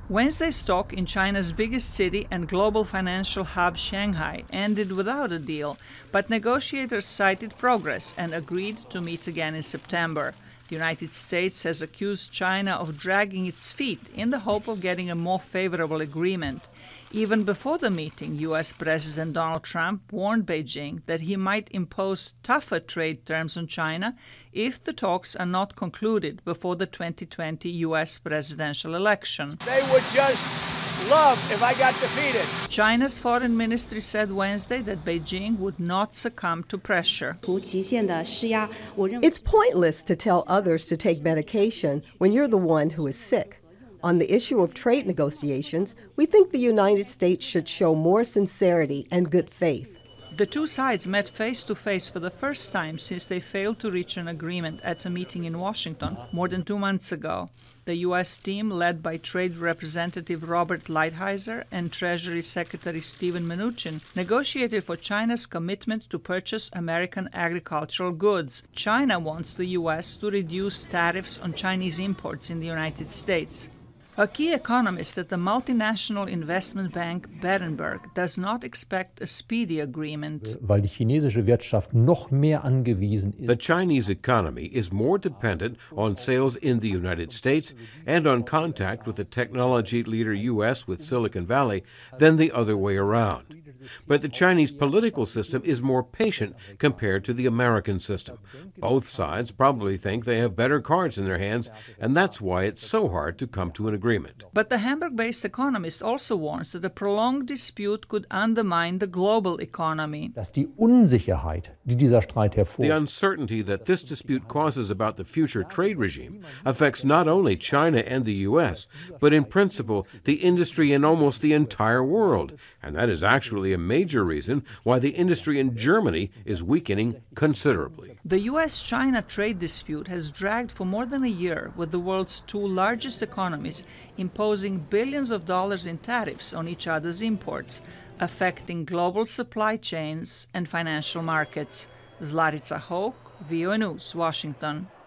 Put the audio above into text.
Wednesday's talk in China's biggest city and global financial hub, Shanghai, ended without a deal, but negotiators cited progress and agreed to meet again in September. The United States has accused China of dragging its feet in the hope of getting a more favorable agreement. Even before the meeting, U.S. President Donald Trump warned Beijing that he might impose tougher trade terms on China if the talks are not concluded before the 2020 U.S. presidential election. They would just love if I got defeated. China's foreign ministry said Wednesday that Beijing would not succumb to pressure. It's pointless to tell others to take medication when you're the one who is sick. On the issue of trade negotiations, we think the United States should show more sincerity and good faith. The two sides met face-to-face for the first time since they failed to reach an agreement at a meeting in Washington more than 2 months ago. The U.S. team, led by Trade Representative Robert Lighthizer and Treasury Secretary Steven Mnuchin, negotiated for China's commitment to purchase American agricultural goods. China wants the U.S. to reduce tariffs on Chinese imports in the United States. A key economist at the multinational investment bank Berenberg does not expect a speedy agreement. The Chinese economy is more dependent on sales in the United States and on contact with the technology leader U.S. with Silicon Valley than the other way around. But the Chinese political system is more patient compared to the American system. Both sides probably think they have better cards in their hands, and that's why it's so hard to come to an agreement. But the Hamburg-based economist also warns that a prolonged dispute could undermine the global economy. The uncertainty that this dispute causes about the future trade regime affects not only China and the U.S., but in principle the industry in almost the entire world, and that is actually a major reason why the industry in Germany is weakening considerably. The U.S.-China trade dispute has dragged for more than a year, with the world's two largest economies imposing billions of dollars in tariffs on each other's imports, affecting global supply chains and financial markets. Zlarica Hoke, VOA News, Washington.